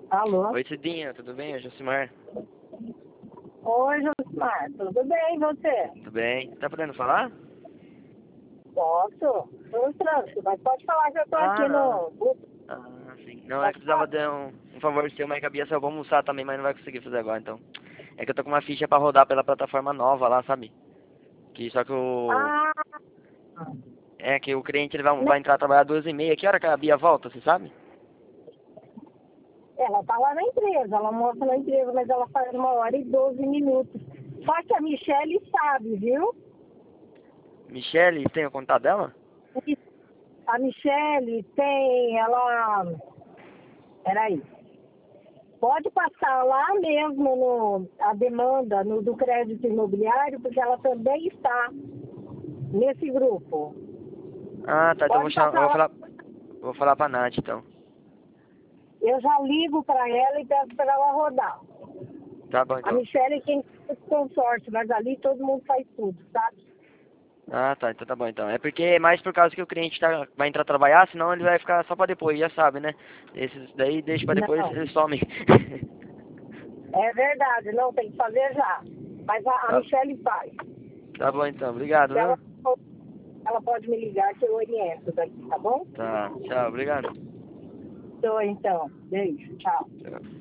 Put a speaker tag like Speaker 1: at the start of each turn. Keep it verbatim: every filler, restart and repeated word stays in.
Speaker 1: Alô?
Speaker 2: Oi, Cidinha, tudo bem? É o Josimar.
Speaker 1: Oi, Josimar. Tudo bem, e você?
Speaker 2: Tudo bem? Tá podendo falar?
Speaker 1: Posso? Tô no trânsito, mas pode falar que eu tô
Speaker 2: Ah,
Speaker 1: aqui
Speaker 2: não.
Speaker 1: no grupo.
Speaker 2: Ah, sim. Não, é que
Speaker 1: Pode
Speaker 2: precisava
Speaker 1: falar.
Speaker 2: dar um, um favor seu, mas que a Bia saiu pra almoçar também, mas não vai conseguir fazer agora, então. É que eu tô com uma ficha pra rodar pela plataforma nova lá, sabe? Que só que o...
Speaker 1: Ah,
Speaker 2: É que o cliente ele vai,
Speaker 1: não.
Speaker 2: vai entrar a trabalhar duas e meia. Que hora que a Bia volta, você sabe?
Speaker 1: Ela tá lá na empresa, ela mostra na empresa, mas ela faz uma hora e doze minutos. Só que a Michelle sabe, viu?
Speaker 2: Michele, tem o contato dela?
Speaker 1: A Michelle tem, ela... Peraí. Pode passar lá mesmo no, a demanda no, do crédito imobiliário, porque ela também está nesse grupo.
Speaker 2: Ah, tá, então eu vou,
Speaker 1: Pode
Speaker 2: chamar, eu
Speaker 1: passar
Speaker 2: vou
Speaker 1: lá.
Speaker 2: falar... Vou falar pra Nath, então.
Speaker 1: Eu já ligo para ela e peço para ela rodar.
Speaker 2: Tá bom,
Speaker 1: A
Speaker 2: então.
Speaker 1: Michelle é quem faz consórcio, mas ali todo mundo faz tudo, sabe?
Speaker 2: Ah, tá, então tá bom, então. É porque é mais por causa que o cliente tá, vai entrar trabalhar, senão ele vai ficar só pra depois, já sabe, né? Esses daí deixa pra depois,
Speaker 1: Não,
Speaker 2: eles somem.
Speaker 1: é verdade, não, tem que fazer já. Mas a, a
Speaker 2: Tá,
Speaker 1: Michelle faz.
Speaker 2: tá bom, então. Obrigado,
Speaker 1: Ela,
Speaker 2: viu?
Speaker 1: ela pode me ligar que eu oriento daqui, tá bom?
Speaker 2: Tá, tchau, obrigado.
Speaker 1: Tô, então. Beijo, tchau.
Speaker 2: Tchau.